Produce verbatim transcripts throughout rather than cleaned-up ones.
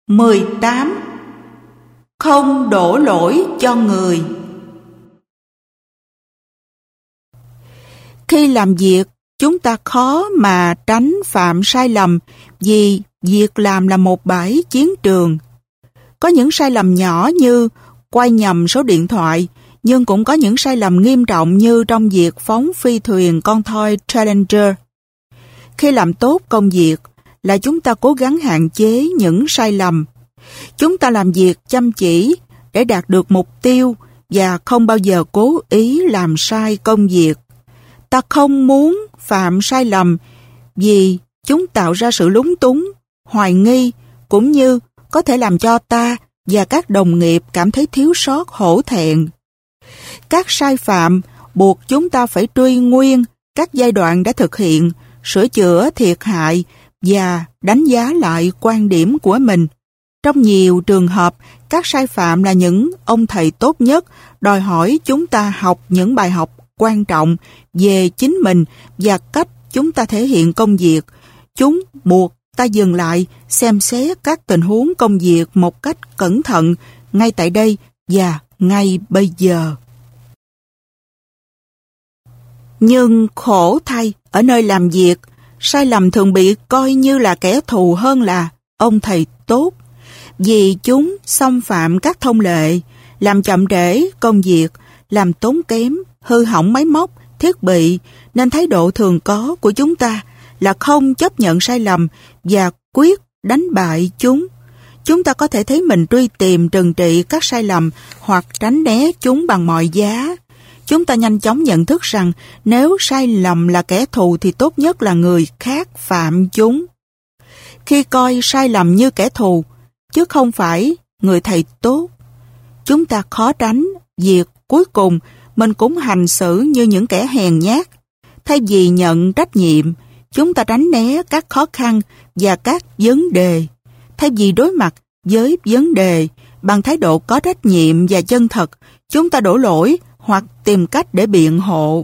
mười tám. Không đổ lỗi cho người. Khi làm việc, chúng ta khó mà tránh phạm sai lầm vì việc làm là một bãi chiến trường. Có những sai lầm nhỏ như quay nhầm số điện thoại, nhưng cũng có những sai lầm nghiêm trọng như trong việc phóng phi thuyền con thoi Challenger. Khi làm tốt công việc là chúng ta cố gắng hạn chế những sai lầm. Chúng ta làm việc chăm chỉ để đạt được mục tiêu và không bao giờ cố ý làm sai công việc. Ta không muốn phạm sai lầm vì chúng tạo ra sự lúng túng, hoài nghi, cũng như có thể làm cho ta và các đồng nghiệp cảm thấy thiếu sót, hổ thẹn. Các sai phạm buộc chúng ta phải truy nguyên các giai đoạn đã thực hiện, sửa chữa thiệt hại và đánh giá lại quan điểm của mình. Trong nhiều trường hợp, các sai phạm là những ông thầy tốt nhất, đòi hỏi chúng ta học những bài học quan trọng về chính mình và cách chúng ta thể hiện công việc. Chúng buộc ta dừng lại, xem xét các tình huống công việc một cách cẩn thận, ngay tại đây và ngay bây giờ. Nhưng khổ thay, ở nơi làm việc, sai lầm thường bị coi như là kẻ thù hơn là ông thầy tốt, vì chúng xâm phạm các thông lệ, làm chậm trễ công việc, làm tốn kém, hư hỏng máy móc, thiết bị, nên thái độ thường có của chúng ta là không chấp nhận sai lầm và quyết đánh bại chúng. Chúng ta có thể thấy mình truy tìm trừng trị các sai lầm hoặc tránh né chúng bằng mọi giá. Chúng ta nhanh chóng nhận thức rằng nếu sai lầm là kẻ thù thì tốt nhất là người khác phạm chúng. Khi coi sai lầm như kẻ thù, chứ không phải người thầy tốt, chúng ta khó tránh việc cuối cùng mình cũng hành xử như những kẻ hèn nhát. Thay vì nhận trách nhiệm, chúng ta tránh né các khó khăn và các vấn đề. Thay vì đối mặt với vấn đề bằng thái độ có trách nhiệm và chân thật, chúng ta đổ lỗi hoặc tìm cách để biện hộ.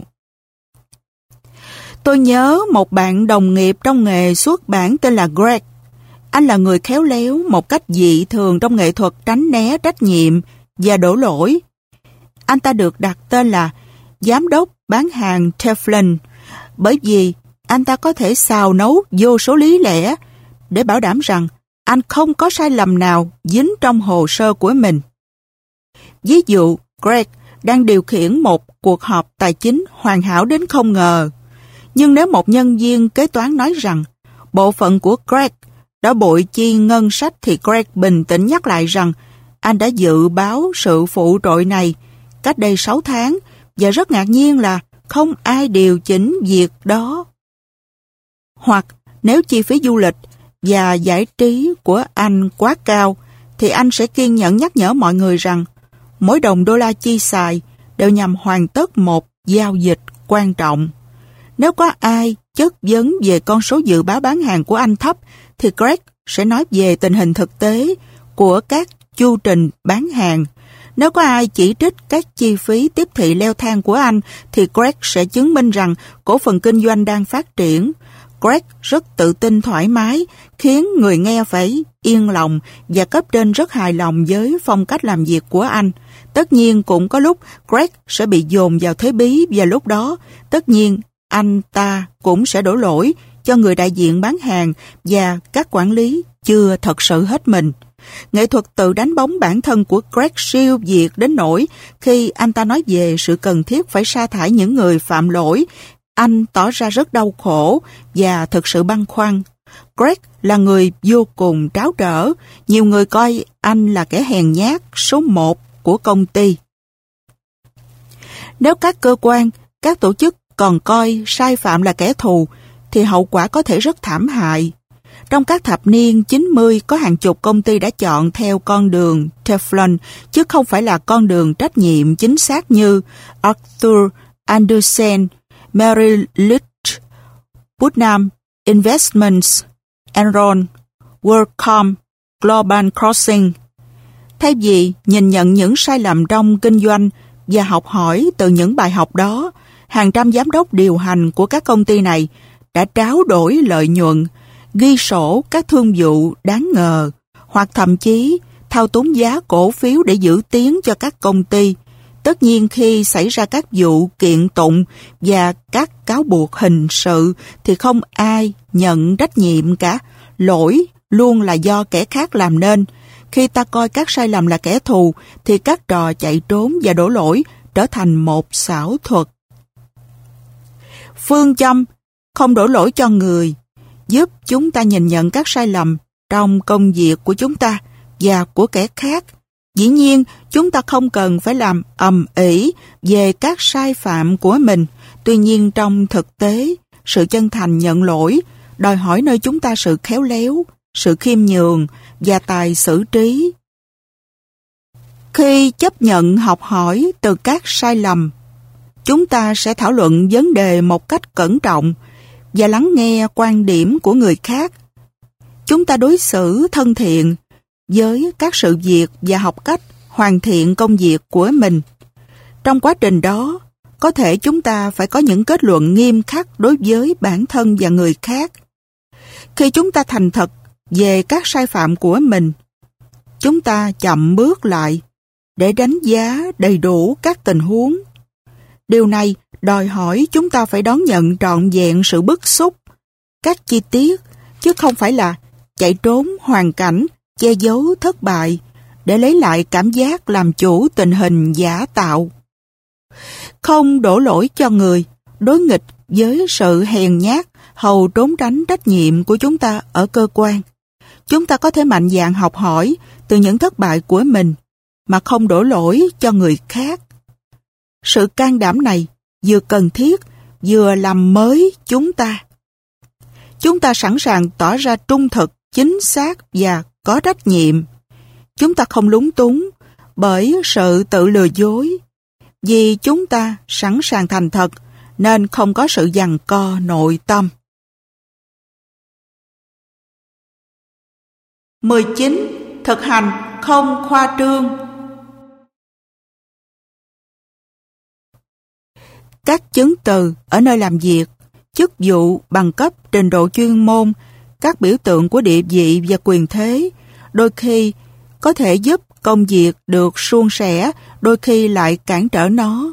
Tôi nhớ một bạn đồng nghiệp trong nghề xuất bản tên là Greg. Anh là người khéo léo một cách dị thường trong nghệ thuật tránh né trách nhiệm và đổ lỗi. Anh ta được đặt tên là giám đốc bán hàng Teflon bởi vì anh ta có thể xào nấu vô số lý lẽ để bảo đảm rằng anh không có sai lầm nào dính trong hồ sơ của mình. Ví dụ, Greg đang điều khiển một cuộc họp tài chính hoàn hảo đến không ngờ. Nhưng nếu một nhân viên kế toán nói rằng bộ phận của Greg đã bội chi ngân sách thì Greg bình tĩnh nhắc lại rằng anh đã dự báo sự phụ trội này cách đây sáu tháng và rất ngạc nhiên là không ai điều chỉnh việc đó. Hoặc nếu chi phí du lịch và giải trí của anh quá cao thì anh sẽ kiên nhẫn nhắc nhở mọi người rằng mỗi đồng đô la chi xài đều nhằm hoàn tất một giao dịch quan trọng. Nếu có ai chất vấn về con số dự báo bán hàng của anh thấp thì Greg sẽ nói về tình hình thực tế của các chu trình bán hàng. Nếu có ai chỉ trích các chi phí tiếp thị leo thang của anh thì Greg sẽ chứng minh rằng cổ phần kinh doanh đang phát triển. Greg rất tự tin thoải mái, khiến người nghe phải yên lòng và cấp trên rất hài lòng với phong cách làm việc của anh. Tất nhiên cũng có lúc Greg sẽ bị dồn vào thế bí và lúc đó, tất nhiên anh ta cũng sẽ đổ lỗi cho người đại diện bán hàng và các quản lý chưa thật sự hết mình. Nghệ thuật tự đánh bóng bản thân của Greg siêu việt đến nỗi khi anh ta nói về sự cần thiết phải sa thải những người phạm lỗi, anh tỏ ra rất đau khổ và thực sự băn khoăn. Greg là người vô cùng tráo trở, nhiều người coi anh là kẻ hèn nhát số một của công ty. Nếu các cơ quan, các tổ chức còn coi sai phạm là kẻ thù, thì hậu quả có thể rất thảm hại. Trong các thập niên chín mươi, có hàng chục công ty đã chọn theo con đường Teflon, chứ không phải là con đường trách nhiệm chính xác như Arthur Andersen, Merrill Lynch, Putnam Investments, Enron, WorldCom, Global Crossing. Thay vì nhìn nhận những sai lầm trong kinh doanh và học hỏi từ những bài học đó, hàng trăm giám đốc điều hành của các công ty này đã tráo đổi lợi nhuận, ghi sổ các thương vụ đáng ngờ, hoặc thậm chí thao túng giá cổ phiếu để giữ tiếng cho các công ty. Tất nhiên khi xảy ra các vụ kiện tụng và các cáo buộc hình sự thì không ai nhận trách nhiệm cả. Lỗi luôn là do kẻ khác làm nên. Khi ta coi các sai lầm là kẻ thù thì các trò chạy trốn và đổ lỗi trở thành một xảo thuật. Phương châm không đổ lỗi cho người giúp chúng ta nhìn nhận các sai lầm trong công việc của chúng ta và của kẻ khác. Dĩ nhiên, chúng ta không cần phải làm ầm ĩ về các sai phạm của mình. Tuy nhiên, trong thực tế, sự chân thành nhận lỗi đòi hỏi nơi chúng ta sự khéo léo, sự khiêm nhường và tài xử trí. Khi chấp nhận học hỏi từ các sai lầm, chúng ta sẽ thảo luận vấn đề một cách cẩn trọng và lắng nghe quan điểm của người khác. Chúng ta đối xử thân thiện với các sự việc và học cách hoàn thiện công việc của mình. Trong quá trình đó, có thể chúng ta phải có những kết luận nghiêm khắc đối với bản thân và người khác. Khi chúng ta thành thật về các sai phạm của mình, chúng ta chậm bước lại để đánh giá đầy đủ các tình huống. Điều này đòi hỏi chúng ta phải đón nhận trọn vẹn sự bức xúc, các chi tiết, chứ không phải là chạy trốn hoàn cảnh, che giấu thất bại để lấy lại cảm giác làm chủ tình hình giả tạo. Không đổ lỗi cho người, đối nghịch với sự hèn nhát, hầu trốn tránh trách nhiệm của chúng ta ở cơ quan. Chúng ta có thể mạnh dạn học hỏi từ những thất bại của mình mà không đổ lỗi cho người khác. Sự can đảm này vừa cần thiết, vừa làm mới chúng ta. Chúng ta sẵn sàng tỏ ra trung thực, chính xác và có trách nhiệm. Chúng ta không lúng túng bởi sự tự lừa dối. Vì chúng ta sẵn sàng thành thật nên không có sự giằng co nội tâm. mười chín. Thực hành không khoa trương. Các chứng từ ở nơi làm việc, chức vụ, bằng cấp, trình độ chuyên môn, các biểu tượng của địa vị và quyền thế, đôi khi có thể giúp công việc được suôn sẻ, đôi khi lại cản trở nó.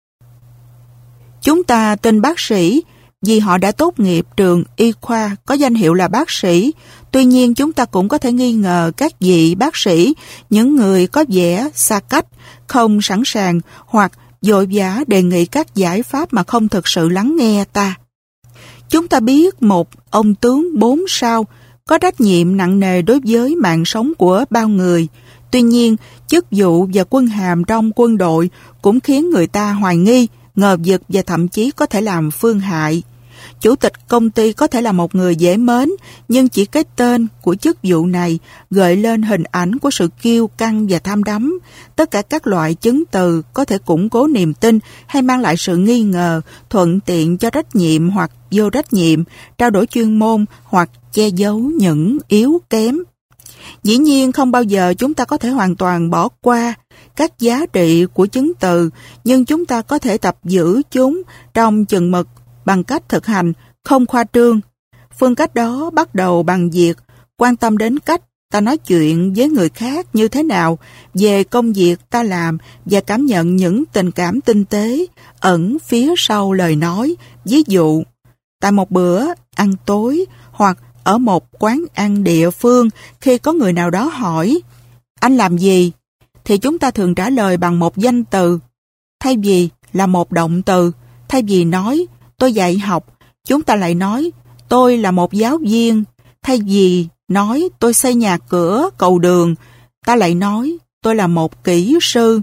Chúng ta tin bác sĩ vì họ đã tốt nghiệp trường y khoa có danh hiệu là bác sĩ. Tuy nhiên chúng ta cũng có thể nghi ngờ các vị bác sĩ, những người có vẻ xa cách, không sẵn sàng hoặc vội vã đề nghị các giải pháp mà không thực sự lắng nghe ta. Chúng ta biết một ông tướng bốn sao có trách nhiệm nặng nề đối với mạng sống của bao người. Tuy nhiên, chức vụ và quân hàm trong quân đội cũng khiến người ta hoài nghi, ngờ vực và thậm chí có thể làm phương hại. Chủ tịch công ty có thể là một người dễ mến, nhưng chỉ cái tên của chức vụ này gợi lên hình ảnh của sự kiêu căng và tham đắm. Tất cả các loại chứng từ có thể củng cố niềm tin hay mang lại sự nghi ngờ, thuận tiện cho trách nhiệm hoặc vô trách nhiệm, trao đổi chuyên môn hoặc che giấu những yếu kém. Dĩ nhiên không bao giờ chúng ta có thể hoàn toàn bỏ qua các giá trị của chứng từ, nhưng chúng ta có thể tập giữ chúng trong chừng mực bằng cách thực hành không khoa trương. Phương cách đó bắt đầu bằng việc quan tâm đến cách ta nói chuyện với người khác như thế nào, về công việc ta làm và cảm nhận những tình cảm tinh tế ẩn phía sau lời nói. Ví dụ, tại một bữa ăn tối hoặc ở một quán ăn địa phương, khi có người nào đó hỏi "Anh làm gì?" thì chúng ta thường trả lời bằng một danh từ, thay vì là một động từ. Thay vì nói "Tôi dạy học", chúng ta lại nói "Tôi là một giáo viên". Thay vì nói "Tôi xây nhà cửa, cầu đường", ta lại nói "Tôi là một kỹ sư".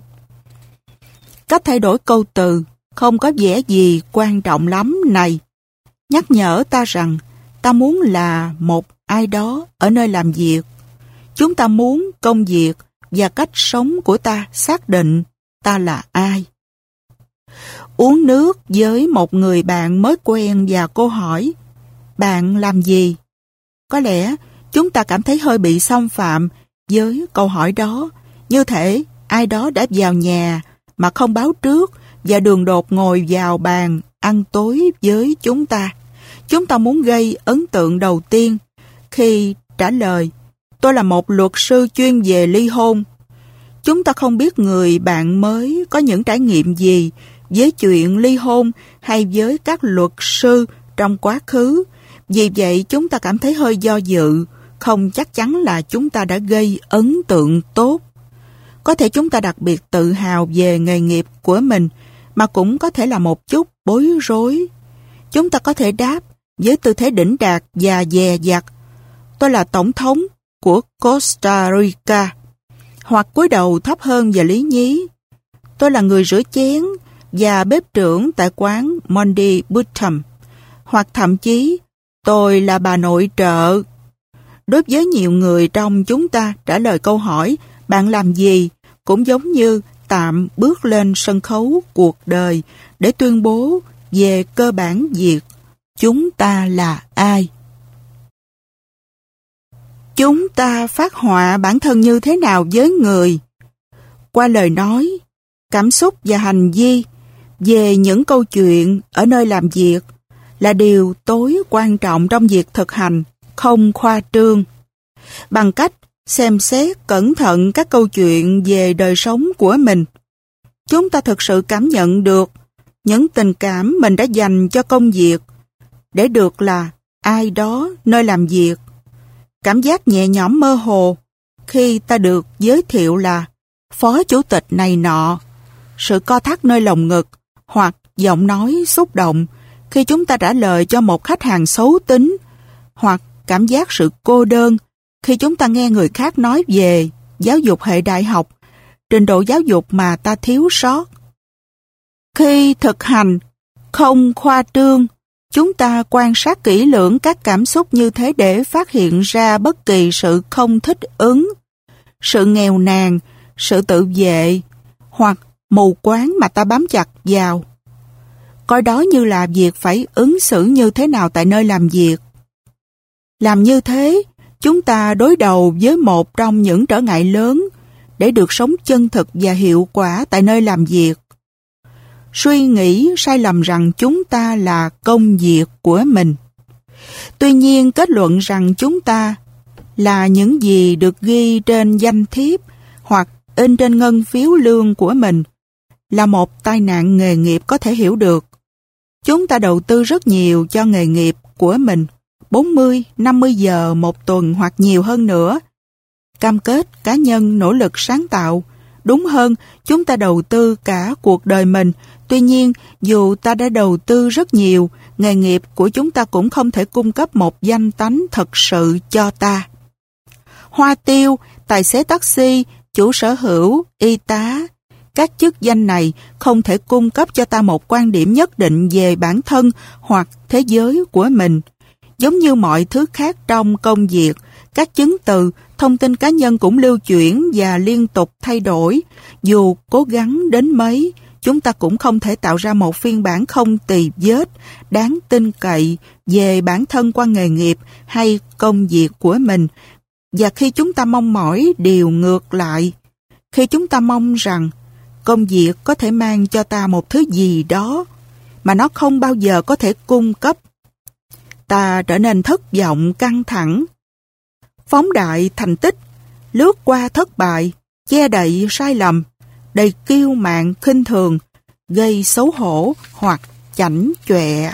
Cách thay đổi câu từ không có vẻ gì quan trọng lắm này nhắc nhở ta rằng ta muốn là một ai đó ở nơi làm việc. Chúng ta muốn công việc và cách sống của ta xác định ta là ai. Uống nước với một người bạn mới quen và cô hỏi "Bạn làm gì?" Có lẽ chúng ta cảm thấy hơi bị xâm phạm với câu hỏi đó, như thể ai đó đã vào nhà mà không báo trước và đường đột ngồi vào bàn ăn tối với chúng ta. Chúng ta muốn gây ấn tượng đầu tiên. Khi trả lời tôi là một luật sư chuyên về ly hôn. Chúng ta không biết người bạn mới có những trải nghiệm gì với chuyện ly hôn hay với các luật sư trong quá khứ. Vì vậy chúng ta cảm thấy hơi do dự, không chắc chắn là chúng ta đã gây ấn tượng tốt. Có thể chúng ta đặc biệt tự hào về nghề nghiệp của mình, mà cũng có thể là một chút bối rối. Chúng ta có thể đáp với tư thế đỉnh đạt và dè dặt: tôi là tổng thống của Costa Rica. Hoặc cúi đầu thấp hơn và lý nhí: tôi là người rửa chén và bếp trưởng tại quán Monty Button. Hoặc thậm chí: tôi là bà nội trợ. Đối với nhiều người trong chúng ta, trả lời câu hỏi bạn làm gì cũng giống như tạm bước lên sân khấu cuộc đời để tuyên bố về cơ bản việc chúng ta là ai. Chúng ta phát họa bản thân như thế nào với người? Qua lời nói, cảm xúc và hành vi về những câu chuyện ở nơi làm việc là điều tối quan trọng trong việc thực hành không khoa trương. Bằng cách xem xét cẩn thận các câu chuyện về đời sống của mình, chúng ta thực sự cảm nhận được những tình cảm mình đã dành cho công việc để được là ai đó nơi làm việc. Cảm giác nhẹ nhõm mơ hồ khi ta được giới thiệu là phó chủ tịch này nọ, sự co thắt nơi lồng ngực hoặc giọng nói xúc động khi chúng ta trả lời cho một khách hàng xấu tính, hoặc cảm giác sự cô đơn khi chúng ta nghe người khác nói về giáo dục hệ đại học, trình độ giáo dục mà ta thiếu sót. Khi thực hành không khoa trương, chúng ta quan sát kỹ lưỡng các cảm xúc như thế để phát hiện ra bất kỳ sự không thích ứng, sự nghèo nàn, sự tự vệ hoặc mù quáng mà ta bám chặt vào. Coi đó như là việc phải ứng xử như thế nào tại nơi làm việc. Làm như thế, chúng ta đối đầu với một trong những trở ngại lớn để được sống chân thực và hiệu quả tại nơi làm việc. Suy nghĩ sai lầm rằng chúng ta là công việc của mình. Tuy nhiên, kết luận rằng chúng ta là những gì được ghi trên danh thiếp hoặc in trên ngân phiếu lương của mình là một tai nạn nghề nghiệp có thể hiểu được. Chúng ta đầu tư rất nhiều cho nghề nghiệp của mình, bốn mươi, năm mươi giờ một tuần hoặc nhiều hơn nữa. Cam kết cá nhân, nỗ lực sáng tạo. Đúng hơn, chúng ta đầu tư cả cuộc đời mình. Tuy nhiên, dù ta đã đầu tư rất nhiều, nghề nghiệp của chúng ta cũng không thể cung cấp một danh tánh thật sự cho ta. Hoa tiêu, tài xế taxi, chủ sở hữu, y tá, các chức danh này không thể cung cấp cho ta một quan điểm nhất định về bản thân hoặc thế giới của mình. Giống như mọi thứ khác trong công việc, các chứng từ, thông tin cá nhân cũng lưu chuyển và liên tục thay đổi. Dù cố gắng đến mấy, chúng ta cũng không thể tạo ra một phiên bản không tì vết, đáng tin cậy về bản thân qua nghề nghiệp hay công việc của mình. Và khi chúng ta mong mỏi điều ngược lại, khi chúng ta mong rằng công việc có thể mang cho ta một thứ gì đó mà nó không bao giờ có thể cung cấp, ta trở nên thất vọng, căng thẳng, phóng đại thành tích, lướt qua thất bại, che đậy sai lầm, đầy kiêu mạn, khinh thường, gây xấu hổ hoặc chảnh chọe.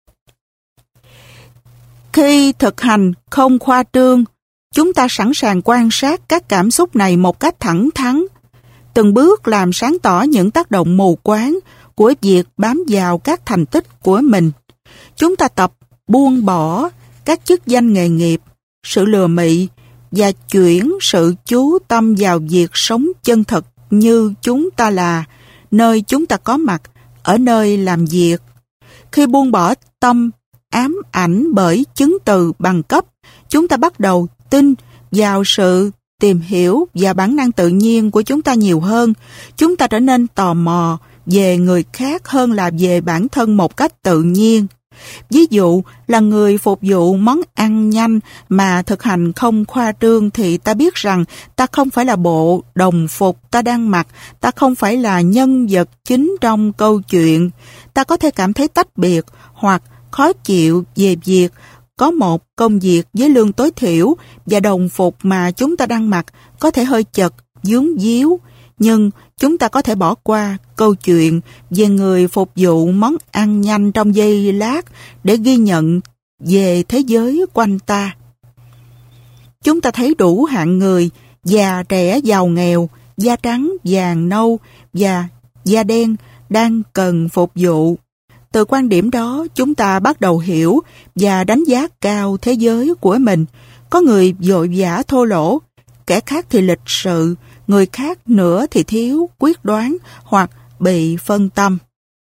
Khi thực hành không khoa trương, chúng ta sẵn sàng quan sát các cảm xúc này một cách thẳng thắn, từng bước làm sáng tỏ những tác động mù quáng của việc bám vào các thành tích của mình. Chúng ta tập buông bỏ các chức danh nghề nghiệp, sự lừa mị và chuyển sự chú tâm vào việc sống chân thật như chúng ta là, nơi chúng ta có mặt, ở nơi làm việc. Khi buông bỏ tâm ám ảnh bởi chứng từ bằng cấp, chúng ta bắt đầu tin vào sự tìm hiểu và bản năng tự nhiên của chúng ta nhiều hơn. Chúng ta trở nên tò mò về người khác hơn là về bản thân một cách tự nhiên. Ví dụ là người phục vụ món ăn nhanh mà thực hành không khoa trương thì ta biết rằng ta không phải là bộ đồng phục ta đang mặc, ta không phải là nhân vật chính trong câu chuyện. Ta có thể cảm thấy tách biệt hoặc khó chịu về việc có một công việc với lương tối thiểu và đồng phục mà chúng ta đang mặc có thể hơi chật, vướng víu, nhưng chúng ta có thể bỏ qua câu chuyện về người phục vụ món ăn nhanh trong giây lát để ghi nhận về thế giới quanh ta. Chúng ta thấy đủ hạng người, già trẻ giàu nghèo, da trắng, vàng nâu và da đen đang cần phục vụ. Từ quan điểm đó, chúng ta bắt đầu hiểu và đánh giá cao thế giới của mình. Có người vội vã thô lỗ, kẻ khác thì lịch sự, người khác nữa thì thiếu quyết đoán hoặc bị phân tâm.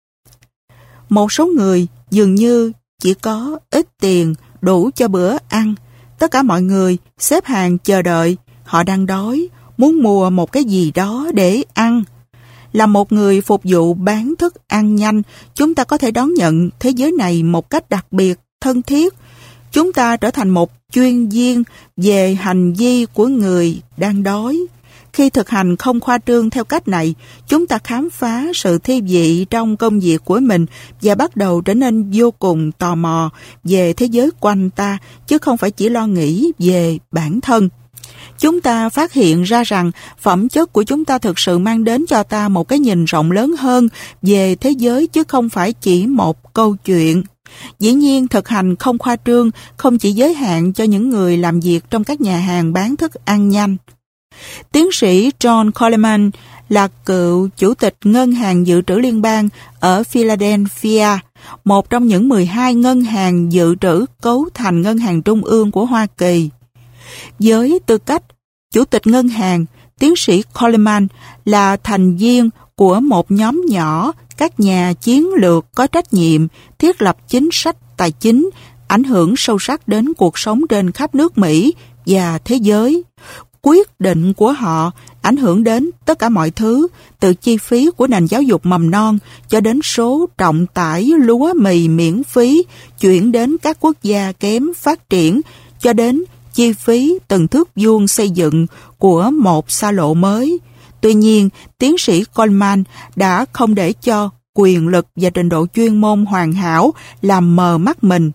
Một số người dường như chỉ có ít tiền đủ cho bữa ăn. Tất cả mọi người xếp hàng chờ đợi, họ đang đói, muốn mua một cái gì đó để ăn. Là một người phục vụ bán thức ăn nhanh, chúng ta có thể đón nhận thế giới này một cách đặc biệt, thân thiết. Chúng ta trở thành một chuyên viên về hành vi của người đang đói. Khi thực hành không khoa trương theo cách này, chúng ta khám phá sự thi vị trong công việc của mình và bắt đầu trở nên vô cùng tò mò về thế giới quanh ta, chứ không phải chỉ lo nghĩ về bản thân. Chúng ta phát hiện ra rằng phẩm chất của chúng ta thực sự mang đến cho ta một cái nhìn rộng lớn hơn về thế giới, chứ không phải chỉ một câu chuyện. Dĩ nhiên, thực hành không khoa trương không chỉ giới hạn cho những người làm việc trong các nhà hàng bán thức ăn nhanh. Tiến sĩ John Coleman là cựu chủ tịch Ngân hàng Dự trữ Liên bang ở Philadelphia, một trong những mười hai ngân hàng dự trữ cấu thành Ngân hàng Trung ương của Hoa Kỳ. Với tư cách chủ tịch ngân hàng, tiến sĩ Coleman là thành viên của một nhóm nhỏ các nhà chiến lược có trách nhiệm thiết lập chính sách tài chính ảnh hưởng sâu sắc đến cuộc sống trên khắp nước Mỹ và thế giới. Quyết định của họ ảnh hưởng đến tất cả mọi thứ, từ chi phí của nền giáo dục mầm non cho đến số trọng tải lúa mì miễn phí chuyển đến các quốc gia kém phát triển, cho đến chi phí từng thước vuông xây dựng của một xa lộ mới. Tuy nhiên, tiến sĩ Coleman đã không để cho quyền lực và trình độ chuyên môn hoàn hảo làm mờ mắt mình.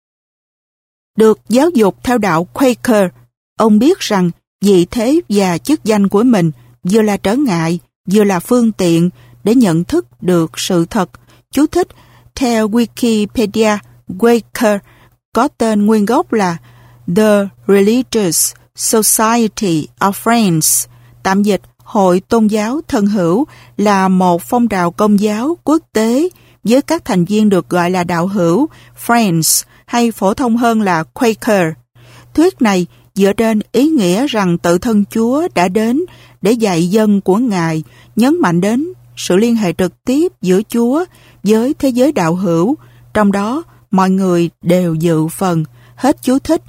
Được giáo dục theo đạo Quaker, ông biết rằng vị thế và chức danh của mình vừa là trở ngại, vừa là phương tiện để nhận thức được sự thật. Chú thích, theo Wikipedia, Quaker có tên nguyên gốc là The Religious Society of Friends, tạm dịch Hội Tôn giáo Thân hữu, là một phong trào công giáo quốc tế với các thành viên được gọi là đạo hữu, Friends, hay phổ thông hơn là Quaker. Thuyết này dựa trên ý nghĩa rằng tự thân Chúa đã đến để dạy dân của Ngài, nhấn mạnh đến sự liên hệ trực tiếp giữa Chúa với thế giới đạo hữu, trong đó mọi người đều dự phần. Hết chú thích.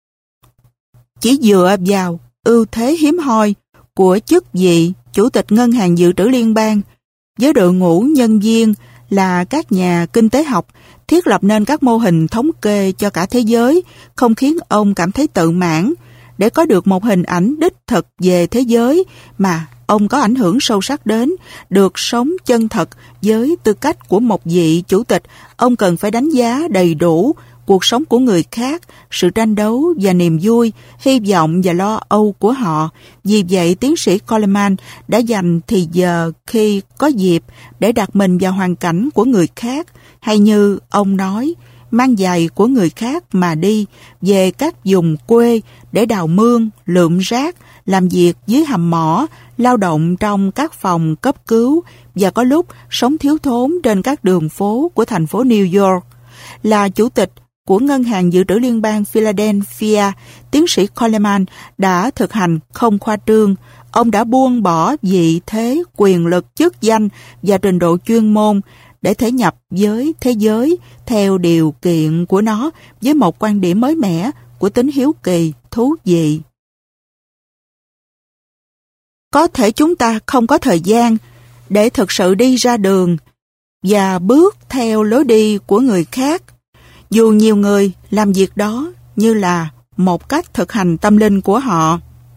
Chỉ dựa vào ưu thế hiếm hoi của chức vị Chủ tịch Ngân hàng Dự trữ Liên bang, với đội ngũ nhân viên là các nhà kinh tế học, thiết lập nên các mô hình thống kê cho cả thế giới, không khiến ông cảm thấy tự mãn. Để có được một hình ảnh đích thực về thế giới mà ông có ảnh hưởng sâu sắc đến, được sống chân thật với tư cách của một vị chủ tịch, ông cần phải đánh giá đầy đủ cuộc sống của người khác, sự tranh đấu và niềm vui, hy vọng và lo âu của họ. Vì vậy, tiến sĩ Coleman đã dành thì giờ khi có dịp để đặt mình vào hoàn cảnh của người khác, hay như ông nói, mang giày của người khác mà đi về các vùng quê để đào mương, lượm rác, làm việc dưới hầm mỏ, lao động trong các phòng cấp cứu và có lúc sống thiếu thốn trên các đường phố của thành phố New York. Là chủ tịch của Ngân hàng Dự trữ Liên bang Philadelphia, tiến sĩ Coleman đã thực hành không khoa trương. Ông đã buông bỏ vị thế, quyền lực, chức danh và trình độ chuyên môn để thể nhập với thế giới theo điều kiện của nó, với một quan điểm mới mẻ của tính hiếu kỳ, thú vị. Có thể chúng ta không có thời gian để thực sự đi ra đường và bước theo lối đi của người khác, dù nhiều người làm việc đó như là một cách thực hành tâm linh của họ.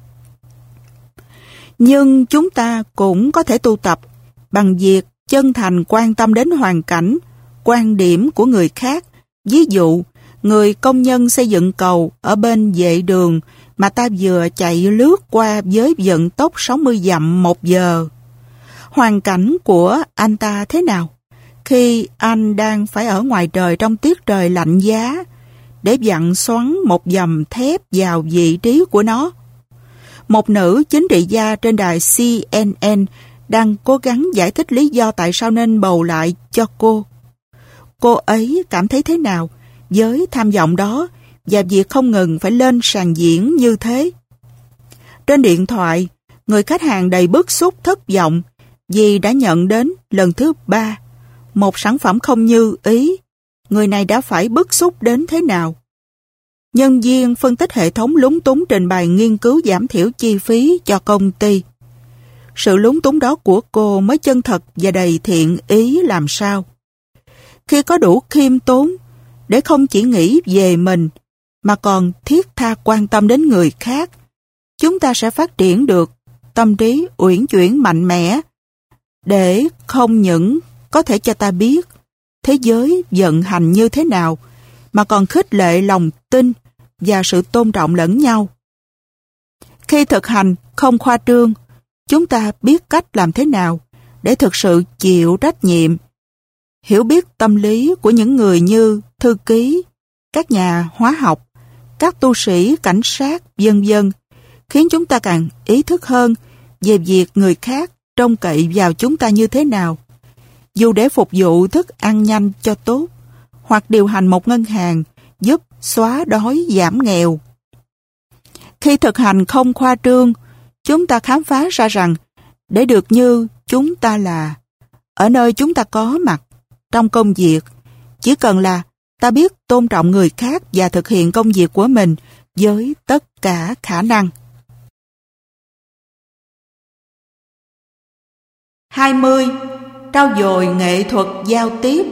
Nhưng chúng ta cũng có thể tu tập bằng việc chân thành quan tâm đến hoàn cảnh, quan điểm của người khác. Ví dụ, người công nhân xây dựng cầu ở bên vệ đường mà ta vừa chạy lướt qua với vận tốc sáu mươi dặm một giờ. Hoàn cảnh của anh ta thế nào khi anh đang phải ở ngoài trời trong tiết trời lạnh giá để vặn xoắn một dầm thép vào vị trí của nó? Một nữ chính trị gia trên đài C N N đang cố gắng giải thích lý do tại sao nên bầu lại cho cô. Cô ấy cảm thấy thế nào với tham vọng đó và việc không ngừng phải lên sàn diễn như thế? Trên điện thoại, người khách hàng đầy bức xúc thất vọng vì đã nhận đến lần thứ ba một sản phẩm không như ý. Người này đã phải bức xúc đến thế nào? Nhân viên phân tích hệ thống lúng túng trình bày nghiên cứu giảm thiểu chi phí cho công ty. Sự lúng túng đó của cô mới chân thật và đầy thiện ý làm sao. Khi có đủ khiêm tốn để không chỉ nghĩ về mình mà còn thiết tha quan tâm đến người khác, chúng ta sẽ phát triển được tâm trí uyển chuyển mạnh mẽ để không những có thể cho ta biết thế giới vận hành như thế nào mà còn khích lệ lòng tin và sự tôn trọng lẫn nhau. Khi thực hành không khoa trương, chúng ta biết cách làm thế nào để thực sự chịu trách nhiệm, hiểu biết tâm lý của những người như thư ký, các nhà hóa học, các tu sĩ, cảnh sát, vân vân, khiến chúng ta càng ý thức hơn về việc người khác trông cậy vào chúng ta như thế nào, dù để phục vụ thức ăn nhanh cho tốt, hoặc điều hành một ngân hàng giúp xóa đói giảm nghèo. Khi thực hành không khoa trương, chúng ta khám phá ra rằng để được như chúng ta là, ở nơi chúng ta có mặt, trong công việc, chỉ cần là ta biết tôn trọng người khác và thực hiện công việc của mình với tất cả khả năng. hai mươi. Trau dồi nghệ thuật giao tiếp.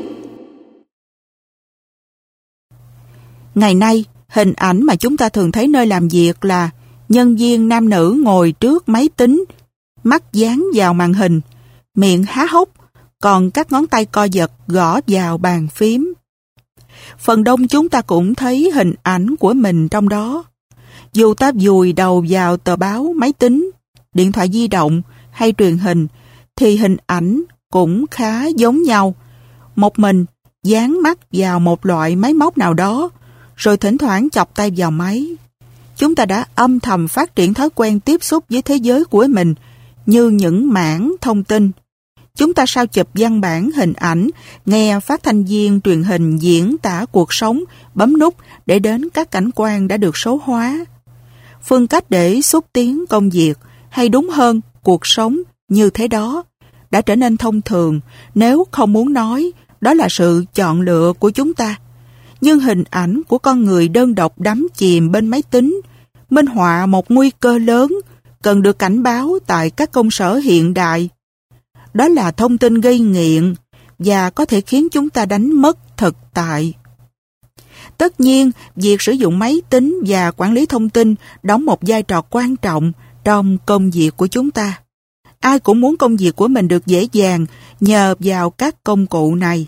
Ngày nay, hình ảnh mà chúng ta thường thấy nơi làm việc là nhân viên nam nữ ngồi trước máy tính, mắt dán vào màn hình, miệng há hốc, còn các ngón tay co giật gõ vào bàn phím. Phần đông chúng ta cũng thấy hình ảnh của mình trong đó. Dù ta vùi đầu vào tờ báo, máy tính, điện thoại di động hay truyền hình, thì hình ảnh cũng khá giống nhau. Một mình dán mắt vào một loại máy móc nào đó, rồi thỉnh thoảng chọc tay vào máy. Chúng ta đã âm thầm phát triển thói quen tiếp xúc với thế giới của mình như những mảng thông tin. Chúng ta sao chụp văn bản hình ảnh, nghe phát thanh viên truyền hình diễn tả cuộc sống, bấm nút để đến các cảnh quan đã được số hóa. Phương cách để xúc tiến công việc, hay đúng hơn, cuộc sống như thế đó, đã trở nên thông thường, nếu không muốn nói, đó là sự chọn lựa của chúng ta. Nhưng hình ảnh của con người đơn độc đắm chìm bên máy tính, minh họa một nguy cơ lớn, cần được cảnh báo tại các công sở hiện đại. Đó là thông tin gây nghiện và có thể khiến chúng ta đánh mất thực tại. Tất nhiên, việc sử dụng máy tính và quản lý thông tin đóng một vai trò quan trọng trong công việc của chúng ta. Ai cũng muốn công việc của mình được dễ dàng nhờ vào các công cụ này.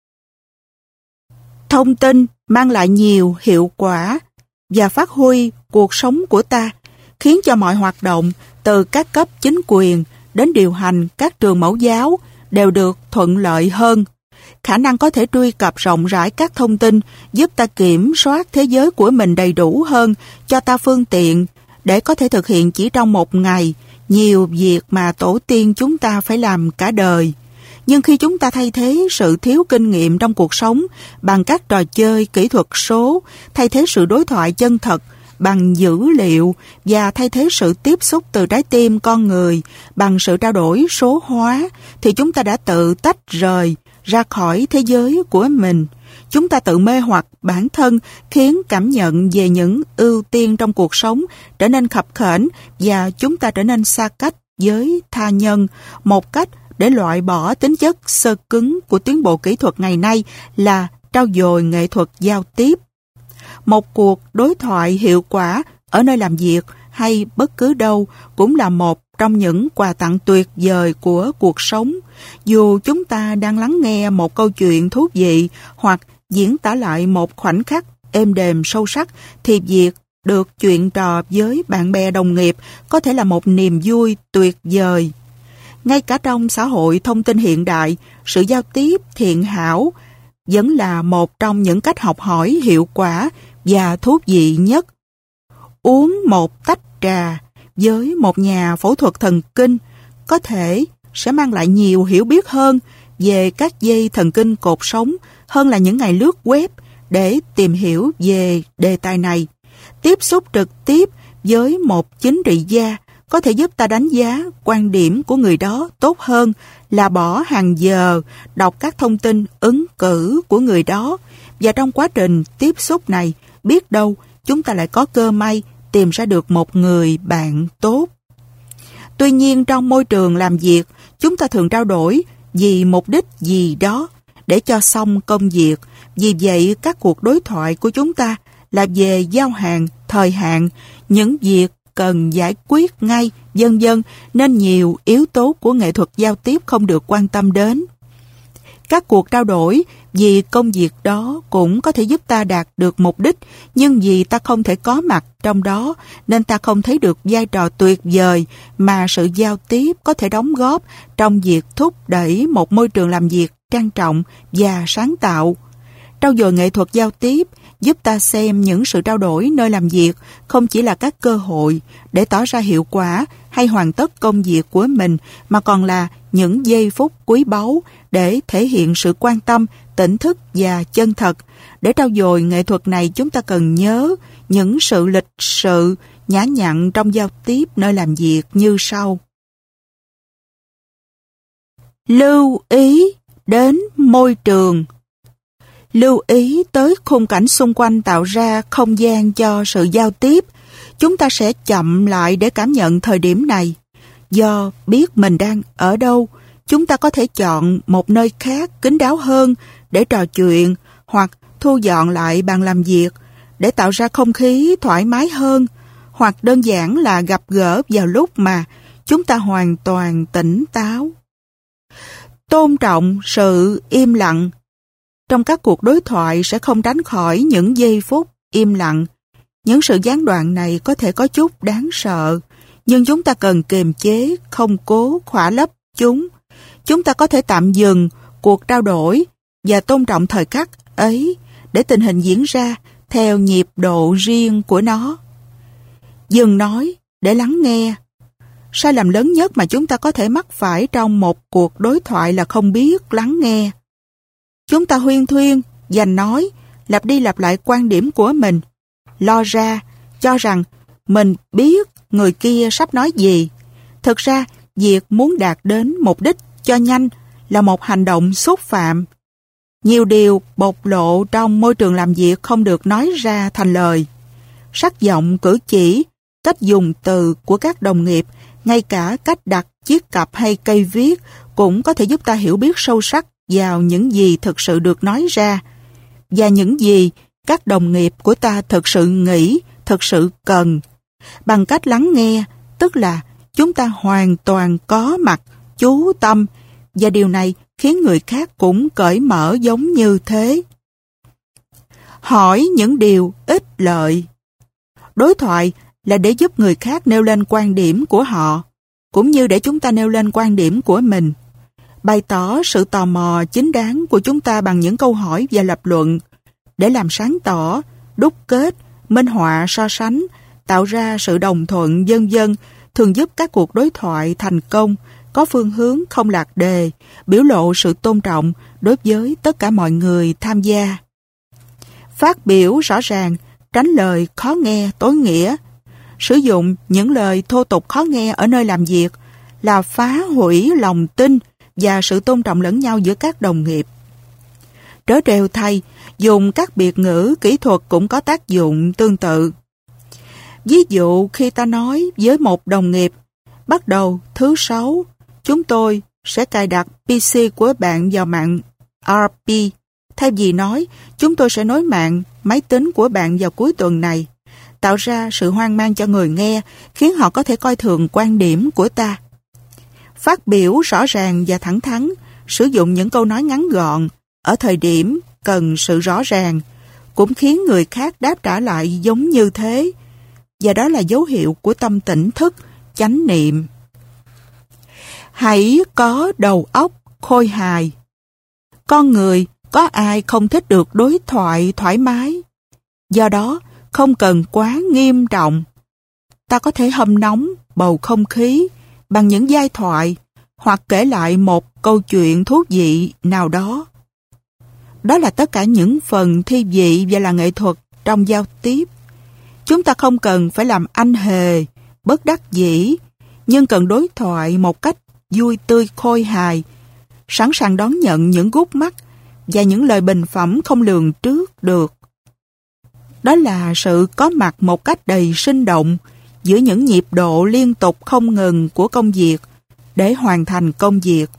Thông tin mang lại nhiều hiệu quả và phát huy cuộc sống của ta, khiến cho mọi hoạt động từ các cấp chính quyền đến điều hành các trường mẫu giáo đều được thuận lợi hơn. Khả năng có thể truy cập rộng rãi các thông tin giúp ta kiểm soát thế giới của mình đầy đủ hơn, cho ta phương tiện để có thể thực hiện chỉ trong một ngày nhiều việc mà tổ tiên chúng ta phải làm cả đời. Nhưng khi chúng ta thay thế sự thiếu kinh nghiệm trong cuộc sống bằng các trò chơi kỹ thuật số, thay thế sự đối thoại chân thật bằng dữ liệu và thay thế sự tiếp xúc từ trái tim con người bằng sự trao đổi số hóa, thì chúng ta đã tự tách rời ra khỏi thế giới của mình. Chúng ta tự mê hoặc bản thân, khiến cảm nhận về những ưu tiên trong cuộc sống trở nên khập khểnh và chúng ta trở nên xa cách với tha nhân. Một cách để loại bỏ tính chất sơ cứng của tiến bộ kỹ thuật ngày nay là trau dồi nghệ thuật giao tiếp. Một cuộc đối thoại hiệu quả ở nơi làm việc hay bất cứ đâu cũng là một trong những quà tặng tuyệt vời của cuộc sống. Dù chúng ta đang lắng nghe một câu chuyện thú vị hoặc diễn tả lại một khoảnh khắc êm đềm sâu sắc, thì việc được chuyện trò với bạn bè đồng nghiệp có thể là một niềm vui tuyệt vời. Ngay cả trong xã hội thông tin hiện đại, sự giao tiếp thiện hảo vẫn là một trong những cách học hỏi hiệu quả và thú vị nhất. Uống một tách trà với một nhà phẫu thuật thần kinh có thể sẽ mang lại nhiều hiểu biết hơn về các dây thần kinh cột sống hơn là những ngày lướt web để tìm hiểu về đề tài này. Tiếp xúc trực tiếp với một chính trị gia có thể giúp ta đánh giá quan điểm của người đó tốt hơn là bỏ hàng giờ đọc các thông tin ứng cử của người đó. Và trong quá trình tiếp xúc này, biết đâu chúng ta lại có cơ may tìm ra được một người bạn tốt. Tuy nhiên, trong môi trường làm việc, chúng ta thường trao đổi vì mục đích gì đó để cho xong công việc. Vì vậy, các cuộc đối thoại của chúng ta là về giao hàng, thời hạn, những việc cần giải quyết ngay, vân vân, nên nhiều yếu tố của nghệ thuật giao tiếp không được quan tâm đến. Các cuộc trao đổi vì công việc đó cũng có thể giúp ta đạt được mục đích, nhưng vì ta không thể có mặt trong đó nên ta không thấy được vai trò tuyệt vời mà sự giao tiếp có thể đóng góp trong việc thúc đẩy một môi trường làm việc trang trọng và sáng tạo. Trau dồi nghệ thuật giao tiếp giúp ta xem những sự trao đổi nơi làm việc không chỉ là các cơ hội để tỏ ra hiệu quả hay hoàn tất công việc của mình, mà còn là những giây phút quý báu để thể hiện sự quan tâm, tỉnh thức và chân thật. Để trau dồi nghệ thuật này, chúng ta cần nhớ những sự lịch sự, nhã nhặn trong giao tiếp nơi làm việc như sau. Lưu ý đến môi trường. Lưu ý tới khung cảnh xung quanh tạo ra không gian cho sự giao tiếp. Chúng ta sẽ chậm lại để cảm nhận thời điểm này. Do biết mình đang ở đâu, chúng ta có thể chọn một nơi khác kín đáo hơn để trò chuyện, hoặc thu dọn lại bàn làm việc để tạo ra không khí thoải mái hơn, hoặc đơn giản là gặp gỡ vào lúc mà chúng ta hoàn toàn tỉnh táo. Tôn trọng sự im lặng. Trong các cuộc đối thoại sẽ không tránh khỏi những giây phút im lặng. Những sự gián đoạn này có thể có chút đáng sợ, nhưng chúng ta cần kiềm chế, không cố khỏa lấp chúng. Chúng ta có thể tạm dừng cuộc trao đổi và tôn trọng thời khắc ấy để tình hình diễn ra theo nhịp độ riêng của nó. Dừng nói để lắng nghe. Sai lầm lớn nhất mà chúng ta có thể mắc phải trong một cuộc đối thoại là không biết lắng nghe. Chúng ta huyên thuyên, giành nói, lặp đi lặp lại quan điểm của mình, lo ra, cho rằng mình biết người kia sắp nói gì. Thực ra, việc muốn đạt đến mục đích cho nhanh là một hành động xúc phạm. Nhiều điều bộc lộ trong môi trường làm việc không được nói ra thành lời. Sắc giọng, cử chỉ, cách dùng từ của các đồng nghiệp, ngay cả cách đặt chiếc cặp hay cây viết cũng có thể giúp ta hiểu biết sâu sắc vào những gì thực sự được nói ra và những gì các đồng nghiệp của ta thực sự nghĩ, thực sự cần. Bằng cách lắng nghe, tức là chúng ta hoàn toàn có mặt, chú tâm, và điều này khiến người khác cũng cởi mở giống như thế. Hỏi những điều ích lợi. Đối thoại là để giúp người khác nêu lên quan điểm của họ, cũng như để chúng ta nêu lên quan điểm của mình. Bày tỏ sự tò mò chính đáng của chúng ta bằng những câu hỏi và lập luận, để làm sáng tỏ, đúc kết, minh họa so sánh, tạo ra sự đồng thuận vân vân, thường giúp các cuộc đối thoại thành công, có phương hướng không lạc đề, biểu lộ sự tôn trọng đối với tất cả mọi người tham gia. Phát biểu rõ ràng, tránh lời khó nghe tối nghĩa. Sử dụng những lời thô tục khó nghe ở nơi làm việc là phá hủy lòng tin và sự tôn trọng lẫn nhau giữa các đồng nghiệp. Trớ trêu thay, dùng các biệt ngữ kỹ thuật cũng có tác dụng tương tự. Ví dụ khi ta nói với một đồng nghiệp, bắt đầu thứ sáu, chúng tôi sẽ cài đặt pê xê của bạn vào mạng rờ pê. Thay vì nói, chúng tôi sẽ nối mạng máy tính của bạn vào cuối tuần này, tạo ra sự hoang mang cho người nghe, khiến họ có thể coi thường quan điểm của ta. Phát biểu rõ ràng và thẳng thắn, sử dụng những câu nói ngắn gọn ở thời điểm cần sự rõ ràng, cũng khiến người khác đáp trả lại giống như thế. Và đó là dấu hiệu của tâm tỉnh thức, chánh niệm. Hãy có đầu óc khôi hài. Con người, có ai không thích được đối thoại thoải mái? Do đó, không cần quá nghiêm trọng. Ta có thể hâm nóng bầu không khí bằng những giai thoại hoặc kể lại một câu chuyện thú vị nào đó. Đó là tất cả những phần thi vị và là nghệ thuật trong giao tiếp. Chúng ta không cần phải làm anh hề, bất đắc dĩ, nhưng cần đối thoại một cách vui tươi khôi hài, sẵn sàng đón nhận những gút mắt và những lời bình phẩm không lường trước được. Đó là sự có mặt một cách đầy sinh động giữa những nhịp độ liên tục không ngừng của công việc để hoàn thành công việc.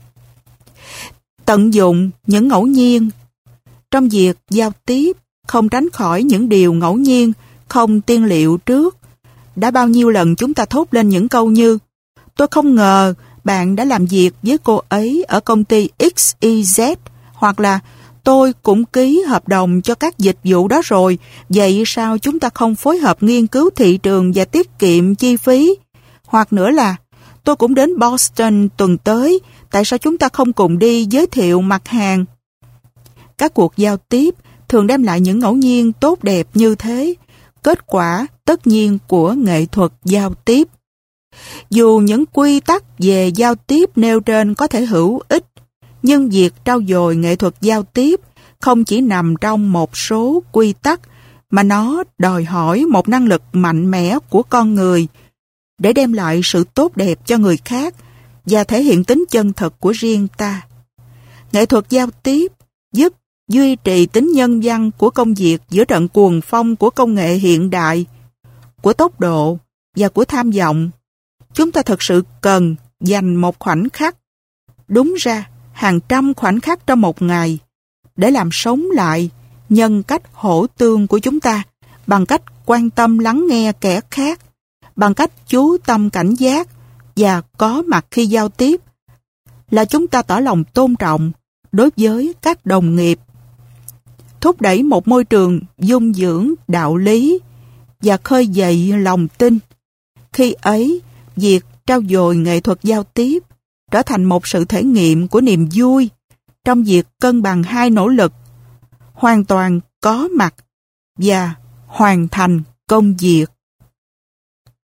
Tận dụng những ngẫu nhiên. Trong việc giao tiếp, không tránh khỏi những điều ngẫu nhiên, không tiên liệu trước. Đã bao nhiêu lần chúng ta thốt lên những câu như: tôi không ngờ bạn đã làm việc với cô ấy ở công ty ích y dét, hoặc là tôi cũng ký hợp đồng cho các dịch vụ đó rồi, vậy sao chúng ta không phối hợp nghiên cứu thị trường và tiết kiệm chi phí? Hoặc nữa là tôi cũng đến Boston tuần tới, tại sao chúng ta không cùng đi giới thiệu mặt hàng? Các cuộc giao tiếp thường đem lại những ngẫu nhiên tốt đẹp như thế, kết quả tất nhiên của nghệ thuật giao tiếp. Dù những quy tắc về giao tiếp nêu trên có thể hữu ích, nhưng việc trau dồi nghệ thuật giao tiếp không chỉ nằm trong một số quy tắc, mà nó đòi hỏi một năng lực mạnh mẽ của con người để đem lại sự tốt đẹp cho người khác và thể hiện tính chân thật của riêng ta. Nghệ thuật giao tiếp giúp duy trì tính nhân văn của công việc giữa trận cuồng phong của công nghệ hiện đại, của tốc độ và của tham vọng. Chúng ta thật sự cần dành một khoảnh khắc, đúng ra hàng trăm khoảnh khắc trong một ngày, để làm sống lại nhân cách hỗ tương của chúng ta bằng cách quan tâm lắng nghe kẻ khác, bằng cách chú tâm cảnh giác và có mặt khi giao tiếp, là chúng ta tỏ lòng tôn trọng đối với các đồng nghiệp, thúc đẩy một môi trường dung dưỡng đạo lý và khơi dậy lòng tin. Khi ấy, việc trau dồi nghệ thuật giao tiếp trở thành một sự thể nghiệm của niềm vui trong việc cân bằng hai nỗ lực, hoàn toàn có mặt và hoàn thành công việc.